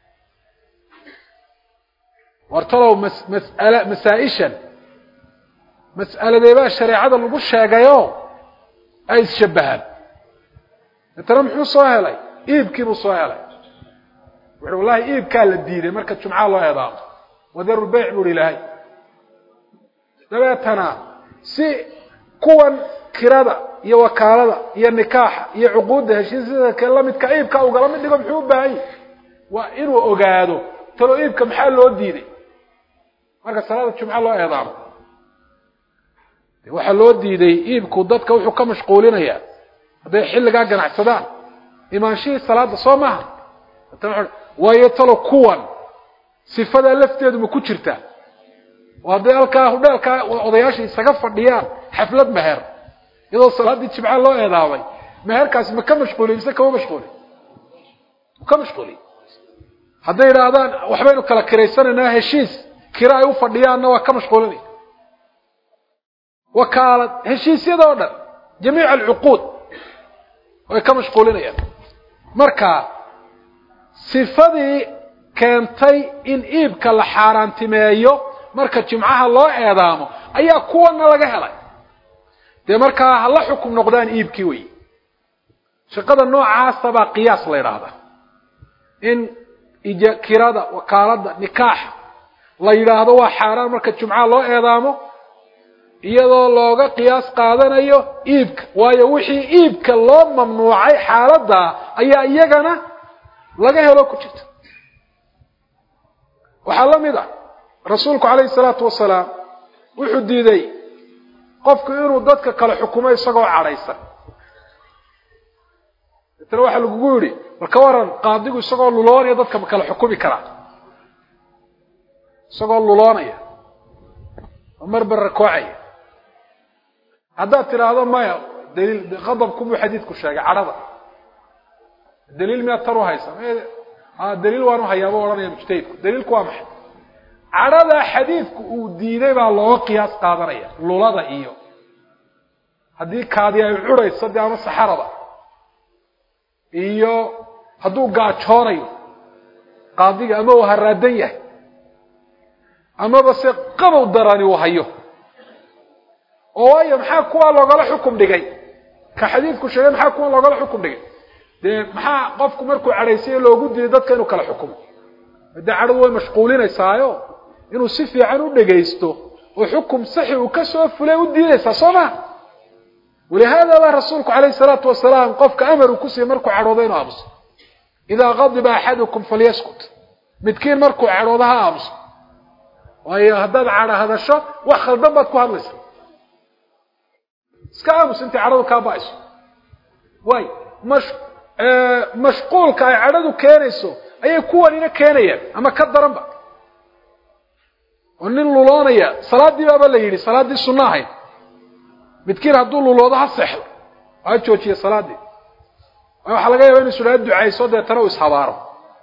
wartalo mas'aishan mas'aladeeba shariicada lagu sheegayo ay shabahan tara muxuu soo helay iibkii buu soo helay wallahi iibka la diiday marka jumca loo eedaamo وذروا البيع بالله دبتنا سي كون كرada iyo wakaalada iyo nikaaxa iyo cuquudda heshiisyada kala mid ka iibka oo gala mid dhigo muxuu baahay waa inuu ogaado talo iibka maxaa loo diiday marka salaada jumca loo eedaamo waxa loo diiday iibku dadka wuxuu ka mashquulinaya haday xilliga ganacsadaan imaanshihi salaada Soomaha waayo talo kuwan sifada lafteedu ma ku jirta waday halka odayaashii isaga fadhiyaan xaflad meher iyadoo salaadii jimcaha loo eedaamay meherkaas ma ka mashquulin mise ka mashquulin haday yiraahdaan waxbaynu kala kiraysananaa heshiis kira ay u fadhiyaanna waa ka mashquulin wakaalad heshiisyada oo dhan jamiic al-uqud way ka mashquulinayaan marka sifadii keentay in iibka la xaaraantimeeyo marka jimcaha loo eedaamo ayaa kuwana laga helay de marka la xukum noqdaan iibkii way shaqada noocaas baa qiyaas la yiraahdo in kirada wakaalada nikaaxa la yiraahdo waa xaaraan marka jimcaha loo eedaamo iyadoo looga qiyaas qaadanayo iibka waayo wixii iibka loo mamnuucay xaaladda ayaa iyagana laga helo ku jirta وحلمدا رسولك عليه الصلاة والسلام وحديدي قفك إنه ضدك كلا حكومة يسقوا عريسا تروح الجوري والكورن قاضيك يسقوا اللولان يضدك كلا حكومة كلا يسقوا اللولانية ومر بالركوعي هذا ترى هذا ما دليل غضبكم وحديثكم شاقة عرضة دليل من التروه هيسا دليل وانو هيابا ورانيا مجتهدكم دليل كوامح عرض حديثك وديني با لو قياس قادريا لولada iyo hadii kaadi ay curayso ama saxarada iyo haduu gaajoonayo qaadiga ama uu haraadan yahay ama bas qabow darani uu hayo oo ay maxaa kuwa looga xukum dhigay ka xadiidku sheegay maxaa kuwa looga xukum dhigay de maxaa qofku markuu careysay loogu diiday dadka inuu kala xukumo dacado way mashquulinaysaa inuu si fiican u dhageysto oo xukum saxi uu ka soo fulay u diidaysa Soomaa ولهذا رسولك عليه الصلاة والسلام قفك أمر كسي مركو عروضين أبص إذا غضب أحدكم فليسكت متكين مركو عروضها أبص وهي هداد على هذا الشر وخل ضبطكو هاللس سكامس انت عروض كابايس واي مشغول كاي عرضو كينيسو أي كوانينا كينيا أما كدرنبا ونين لولانيا صلاة دي بابا اللي يلي صلاة دي السناهي midkiin haduu luloodaha saxdo ay joojiye salaadii waxa laga yaabaa in sunnada ducayso deetana uu ishabaaro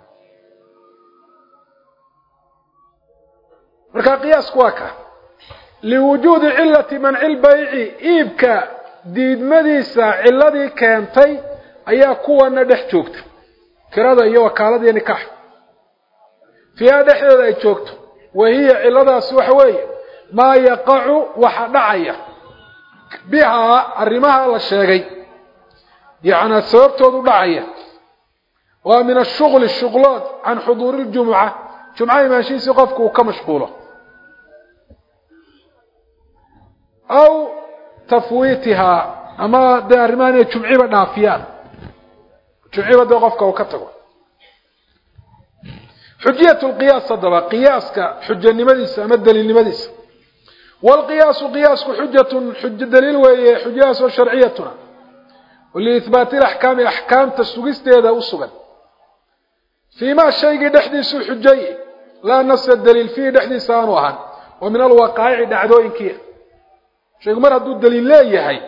marka qiyaasku waa ka liwujuud illati man'i al-bay'i iibka diidmadiisa cilladii keentay ayaa kuwana dhex joogta kirada iyo wakaalada iyo nikaax fiya dhexdeeda ay joogto wahiya cilladaas waxa weeye ma yaqacu waxa dhacaya بها الرماها للشيغي يعني سببتو دعيه ومن الشغلات عن حضور الجمعة جمعة ماشي سقفك وكمشغوله أو تفويتها أما ده الرمانية جمعة نافيان جمعة دوقفك وكتبه حجية القياس الضبا قياسك حجة لمديس أما الدليل لمديس والقياس قياسك حجة دليل وهي حجية شرعيتنا ولإثبات الأحكام تسوقست هذا أصغر فيما الشيء دحديث حجي لا نص الدليل فيه دحديث أنواعا ومن الوقائع دعدوين كيه شيء مرة دو الدليل لا يهي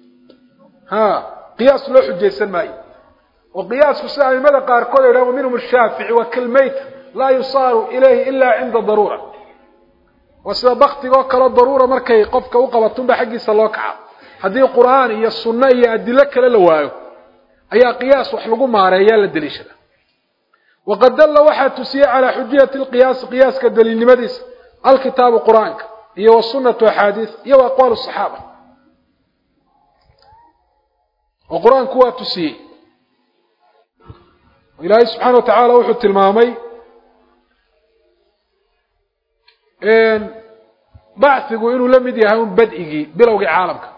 قياس له حجة سمائي وقياس السائل ماذا قال كل ومنهم الشافعي وكلميت لا يصار إليه إلا عند الضرورة وسبقتي وكل الضرورة مركي قفك وقبطون بحق سلوكعا هذه القرآن هي السنة هي أدلك للوايو أي قياس وحلقوا معريا للدليل وقد دل واحد تسيء على حجية القياس قياس كالدليل لمديس الكتاب قرآنك هي والسنة وحاديث هي وأقوال الصحابة وقرآن كوا تسيء وإلهي سبحانه وتعالى وحد المامي إن بعثقوا إنه لم يديهم بدئي بلوغ عالمك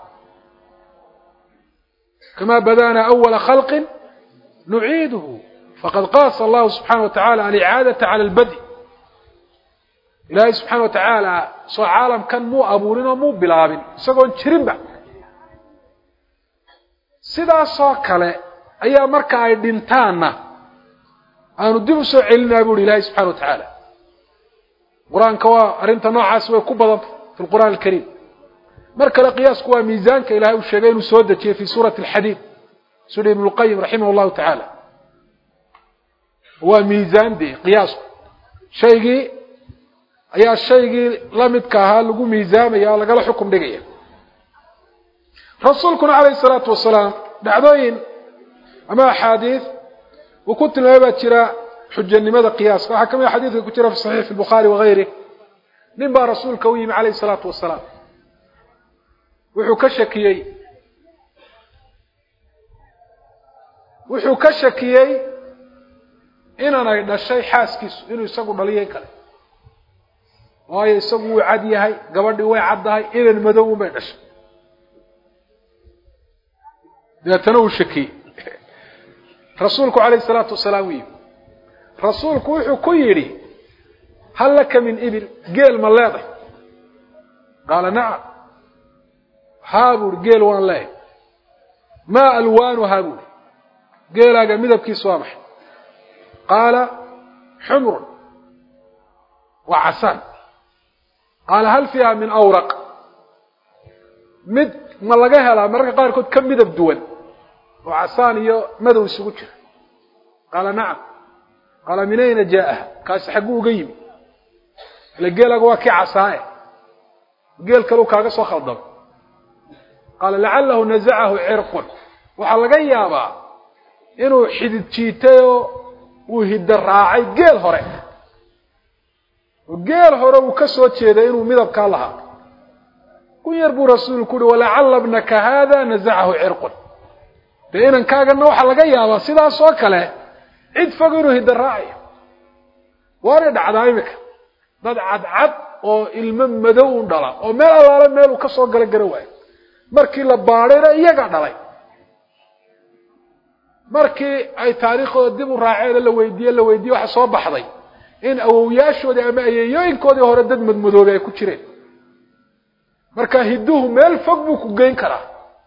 كما بدأنا أول خلق نعيده فقد قاس الله سبحانه وتعالى الإعادة على البدء إلهي سبحانه وتعالى سوى عالم كان مو أبورين ومو بلابين سيقول شرين سيدا سوكالي أي مركا أي دينتانا أنو ديبو سوى علنا أبور إلهي سبحانه وتعالى قرآن كوا أرنت نوعا سوى كبضا في القرآن الكريم مركا لقياس كوا ميزانك إلهي والشيغين وسودة في سورة الحديد سورة ابن القيم رحمه الله تعالى هو ميزان دي قياس شيغي أي الشيغي لمدكاها لقو ميزان يا لقال حكم دقية رسولكم عليه الصلاة والسلام بعدين أما حديث وكنت لما ترى حجة لماذا قياس وحكم حديث كنت في الصحيح في البخاري وغيره نبى رسول كويم عليه الصلاة والسلام وحو كشكيي إننا دشاي حاسكيس إنه يساقو دليين كله waayo isagu wuu cad yahay gabadhii way caddahay inaan madow uma dhashay deetana uu shaki rasuulku calayhi salaatu wasalaam rasuulku wuxuu ku yiri hal laka min ibil geel ma leedahay qaala nacam haabur geel waan leeyahay ma alwaanu haabur geelaaga midabkiisu waa maxay qaala xumr wa casan قال هل فيها من أورق مد ما لقاها لا مرة قال كنت كم مد بدون وعصاني مدو سوتش قال نعم قال من أين جاءها كاس حقوق قيم لقيل أقوى كعصاي قيل كلو كاقص وخضب قال لعله نزعه عرق وحلقا يابا إنه حدد شيتيو وهد الراعي قيل هوري وقال هو كسوت شيء إنه مذهب كالها كن يربو رسول كله ولعل ابنك هذا نزعه عرق لأن كان نوح لقيا وصيدا سوكله عد فقره الدراعي وارد عدايمك ضد عد أو المم مدون دلا أو ما الله لم يلو كسوق الجروي مركي لبارير يجع دلاي مركي أي تاريخ الدم الراعي اللي ويدي وحصاب بحضي إن أوياشودي أما أيينكودي hore dad madmadoobe ay ku jireen marka hiduhu meel fog buu ku geyn karaa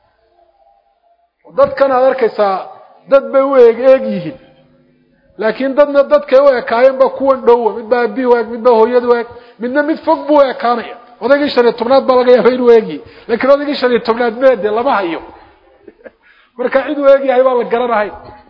dadkan aad arkaysa dad bay u eeg yihiin laakiin dadna dadkay u ekaayeen ba kuwan dhow mid baa bi waag mid baa hooyad waag midna mid fog buu ekaanaya odagii 15aad baa laga yaabay inuu eegi laakiin odagii 15aad meede lama hayo marka cid u eeg yahay baa la garanahay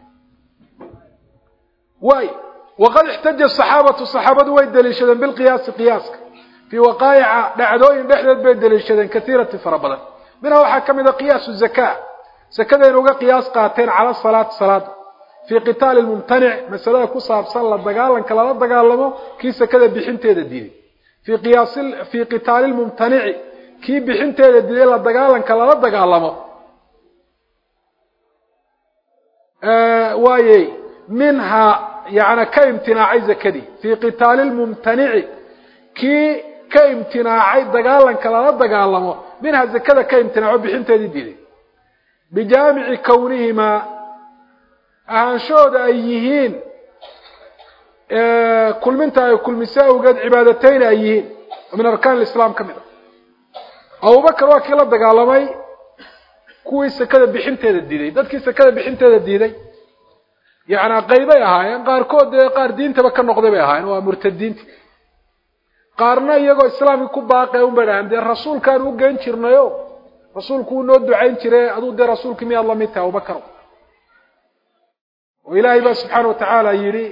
way وقد احتج الصحابة ويدليشدن بالقياس قياسك في وقائع دعدوين دحدد بيدليشدن كثيرة فربضا منها وحكم إذا قياس الزكاة زكاة ينوغا قياس قاتين على الصلاة في قتال الممتنع مسألة كصاب صلى الدقال انك لا الدقال لمو كي سكذا بحنتي الدين في قتال الممتنع كي بحنتي الدين الدقال انك لا الدقال لمو وايي منها يعني كامتناعي زكدي في قتال الممتنع كي كامتناعي دغالن كلا دغالمو منها زكده كامتناعو بخنتيدي ديدي بجامع كونهما أهانشود أيهين كل من تا كل مساء وقد عبادتين أيهن من أركان الإسلام كمذا أبو بكر وكيل الدجالمي كويس كذا بحنت هذا الديني ده كيس كذا بحنت هذا الديني يعني قيبة هاي قار كود قار دين تبكر نقضي هاي ومرتدين قارنا يجوا الإسلام يكون باقي يوم بدهم ده الرسول كان وجين شرنايو رسول كون نود عين شراء أدو ده رسول كمية الله متى أبو بكر وإلهي بس سبحانه وتعالى يري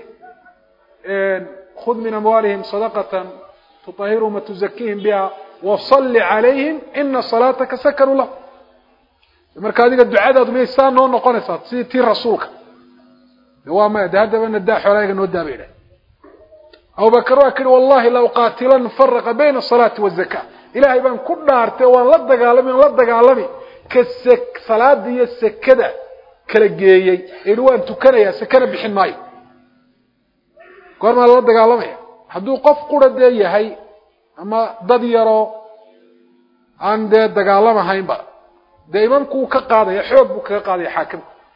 خذ من أموالهم صدقة تطهرهم وتزكيهم بها وصل عليهم إن صلاتك سكن له المركز الدعاء ده ميسان نون قنصات سيتي رسولك هو ما ده هذا من الداح ولا يجن ودا بينه أو بكر والله لو قاتلا فرق بين الصلاة والزكاة إلهي بان كل نارته ولا دجالمي كسك صلاة دي السكدة كالجيي إلوان تكنيا سكنة بحين ماي قرنا لا دجالمي حدو قف قرد هي أما ضد يرى عند دجالمه هاي بقى دائما كو كقاضي يحب كقاضي حاكم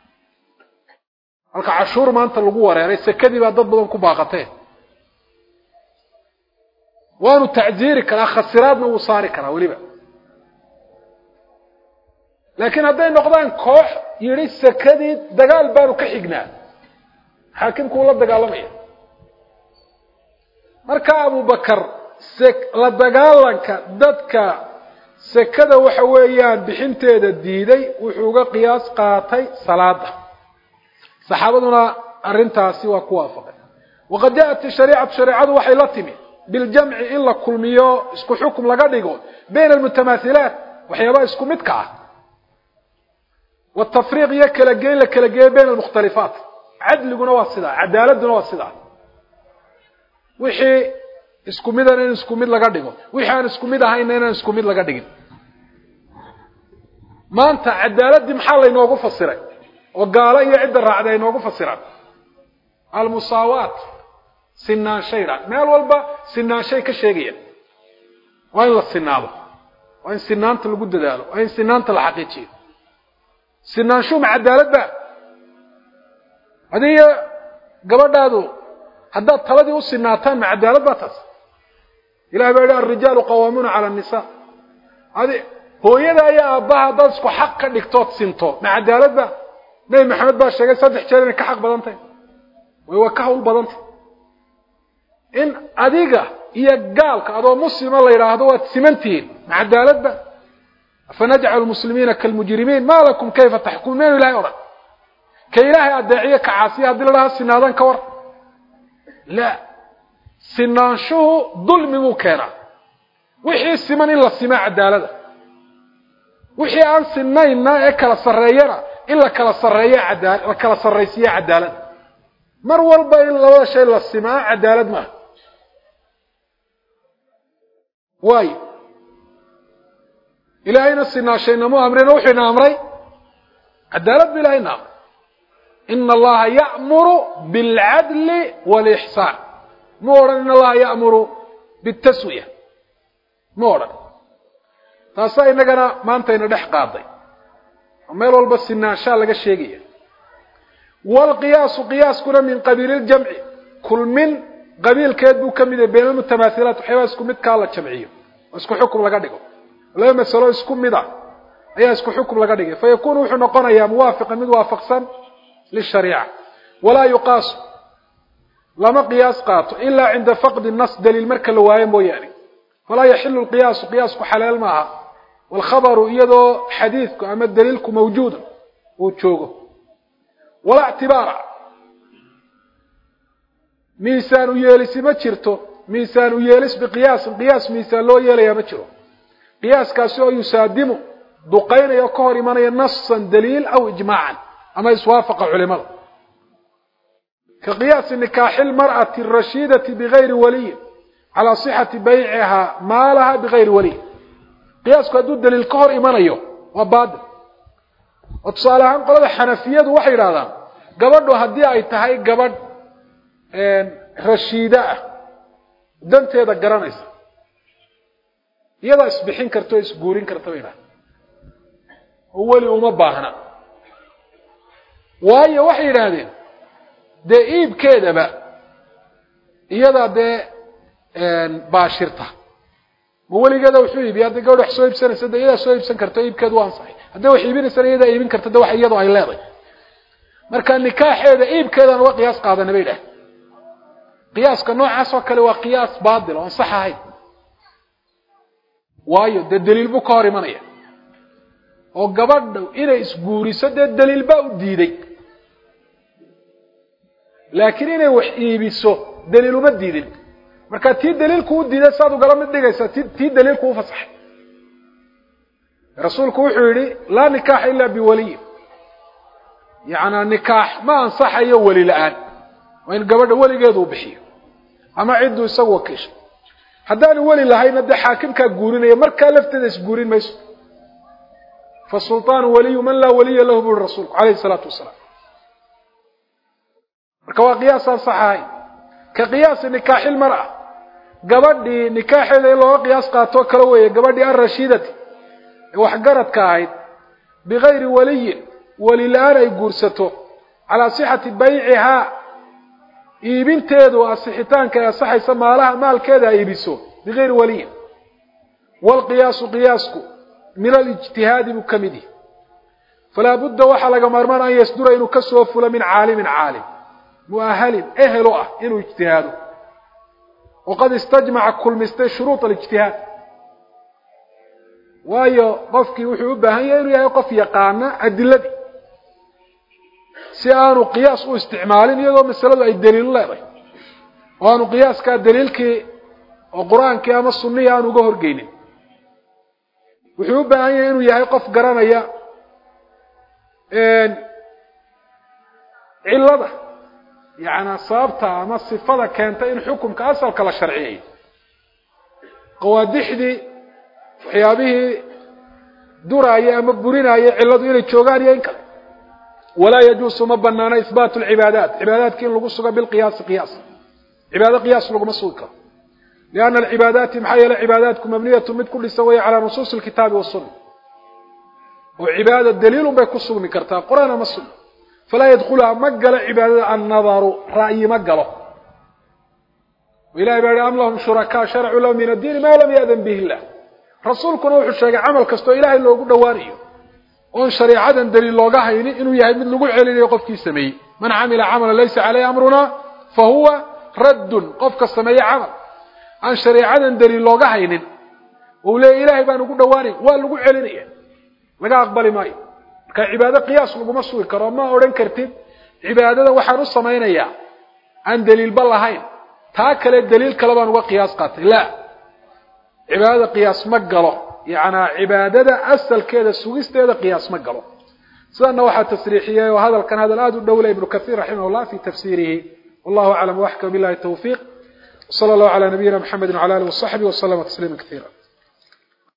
halka cashuur maanta lagu wareeray sakadii baa dad badan ku baaqatay waanu tacdiiri kala khasiraadna uu saari kara waliba laakiin haday noqdaan koox yiri sakadii dagaal baanu ka xignaa xaakimku la dagaalamaya marka Abu Bakar la dagaalanka dadka sakada waxa weeyaan bixinteeda diiday wuxuu uga qiyaas qaatay salaada saxaabaduna arintaasi waa ku waafaqay waqad jaat shariicadu waxay la timi bil jam'i illa kulmiyo isku xukum laga dhigo been al mutamaathilat waxyaaba isku mid ka ah wa tafriiq yakala geey been al mukhtalifat adliguna waa sida cadaaladuna waa sida wixii isku mid ah in isku mid laga dhigo wixii aan isku mid ahayn in isku mid laga dhigin maanta cadaaladii maxaa la inoogu fasiray oo gaala iyo cid raacday inoogu fasiraan al musaawat sinaan shayra meel walba sinaan shay ka sheegaya waa in la sinaado waa in sinaanta lagu dadaalo waa in sinaanta la xaqiijiyo sinaan shuu ma cadaaladba adiga gabadhaadu hadda taladii u sinaataan ma cadaalad ba taas ilaahay baa yidhi ar-rijaalu qawwamuna 'ala an-nisaa adi hooyada ayaa aabaha dad isku xaq ka dhigtood sinto ma cadaalad ba nabi maxamed baa sheegay 3 jeer in ka xaq badan tahay way ka hawl badan tahay in adiga iyo gaalka adoo muslima la yiraahdo waad simantiin ma cadaalad ba fanaj'al al-muslimiina kal mujrimiin ma lakum kayfa tahkumun ilaahay ora ka ilaahay adaaciye ka caasiya hadii la sinaadan ka war la sinaanshu dulmi mu keena wixii siman in la sima cadaalada wixii aan sinayna ee kala sareeyana in la kala sareeyo cadaalad la kala sareysiyo cadaalad mar walba in labada shay la sima cadaalad ma way ilaahayna sinaashayna mu amrina wuxuu amray cadaalad bilaayna inna allaha ya'muru bil 'adli wal ihsan moora inna allaha ya'muru bit taswiya moora taasa inagana maanta ina dhex qaaday meel walba sinaansha laga sheegaya wal qiyaas kuna min qabiil al jam'i kul min qabiilkeed buu kamid yahay been mutamaathilat waxay isku mid ka la jamciyo isku xukum laga dhigo laba mas'alo isku mid ah ayaa isku xukum laga dhigay fa yakunu wuxuu noqonayaa muwaafiqan mid waafaqsan للشريعة ولا يقاس لما قياس قاطع إلا عند فقد النص دليل مركز الوايم ويعني فلا يحل القياس قياسك حلال معها والخبر يدو حديثك أما الدليلك موجود وتشوقه ولا اعتبار ميسان يالس ما تشرته ميسان يالس بقياس قياس ميسان لو يالي ما تشره قياس كاسو يسادمه دقين يكهر من نصا دليل أو إجماعا أما يسوافق علماء كقياس نكاح المرأة الرشيدة بغير ولي على صحة بيعها مالها بغير ولي قياس كدود للكهر إيمانيو وبعد وتصالح عن قلب الحنفية وحي هذا قبضوا هدي أي تهي قبض رشيدة دنت هذا قرانيس يلا اسبحين كرتو اسبورين كرتو هنا هو اللي أمباهنا waayo waxay yiraahdeen deeb keedaba iyada dee baashirta ma weligeeda wuxuu iibiyaa hadday gabadh wax soo iibsanaysa dee iyadaa soo iibsan karto iibkeedu waa ansaxay hadday wax iibinaysana iyadaa iibin karta de wax iyadu ay leedahay marka nikaaxeeda iibkeedaan uga qiyaas qaadana bay idhaah qiyaaska noocaas oo kale waa qiyaas baadil oo aan sax ahayn waayo dee daliil buu ka hor imanaya oo gabadha inay isguuriso dee daliil baa u diiday laakiin inay wax iibiso daliil uma diidin marka tii daliilku u diiday saad ugala mid dhigaysaa tii daliilku u fasaxay rasuulku wuxuu yidhi laa nikaaxa ilaa biwaliyin yacnaa nikaax ma ansaxayo weli la-aan waa in gabadha weligeedu u bixiyo ama cidduu isagu wakiishay haddaanu weli lahayna dee xaakimkaa guurinaya markaa lafteeda isguurin mayso fasulطaanu waliyu man laa waliya lahu buri rasuulku calayhi salaatu wasalaam marka waa qiyaasaan sax ahayn ka qiyaasi nikaaxil mar'a gabadhii nikaaxeeda in looga qiyaas qaatoo kale weeye gabadhii arashiidati ee waxgaradka ahayd bigayri waliyin weli la-aan ay guursato calaa sixati baycihaa iibinteedu asixitaanka ay asaxaysa maalkeeda ay iibiso bigayri waliyin waalqiyaasu qiyaasku min alijtihaadi buu ka mid yahay falaa budda waxaa laga maarmaan an yasdura inuu ka soo fulo min caalimin caalim mu'ahalin ehel u ah inuu ijtihaado waqad istajmaca kulmistay shuruud alijtihaad waayo qofkii wuxuu u baahan yahay inuu yahay qof yaqaana adiladii si aanu qiyaas u isticmaalin iyadoo masaladu ay daliil leedahay oo aanu qiyaaskaa daliilkii oo qur-aankii ama sunnihii aanu uga horgeynin wuxuu u baahan yahay inuu yahay qof garanaya cillada yacnaa sababta ama sifada keenta in xukumka asalka la sharciyayo qawaadixdii waxyaabihii duraaya ama burinaya cilladu inay joogaan iyo in kale walaa yajuusu ma banaana ihbaatu alcibaadaat cibaadaadki in lagu sugo bilqiyaasi qiyaas cibaado qiyaas laguma sugi karo lianna alcibaadaati maxaa yeelay cibaadaadku mabniyatu mid ku dhisan weeye calaa nusuusi alkitaabi wasunna oo cibaada daliilun bay ku sugmi kartaa qur-aan ama sunna falaa yadkhuluha ma galo cibaadada annadaru ra'yi ma galo ilahay baa yihi am lahum shurakaa sharacuu lahu min addiini maa lam ya'dan bihi illah rasuulkuna wuxuu sheegay camal kastoo ilaahay loogu dhowaanayo oon shareecadan daliil looga haynin inuu yahay mid lagu celinayo qofkii sameeyey man camila camalan laysa caleyhi amruna fa huwa raddun qofka sameeye camal aan shareecadan daliil looga haynin uu leeyahy ilaahay baan ugu dhowaanay waa lagu celinaya laga aqbali maayo marka cibaado qiyaas laguma sugi karo ma odhan kartid cibaadada waxaan u samaynayaa aan daliilba lahayn taa kale daliil kale baan uga qiyaas qaatay la cibaadada qiyaas ma galo yacnaa cibaadada asalkeeda sugisteeda qiyaas ma galo sidaana waxaa tasriixiyey oo hadalkan hadal aada u dhowlay ibnu kathiir raximah llah fi tafsiirihi wallahu aclam waxkam billahi tawfiiq وصلى الله على نبينا محمد وعلى آله وصحبه وسلم تسليما كثيرا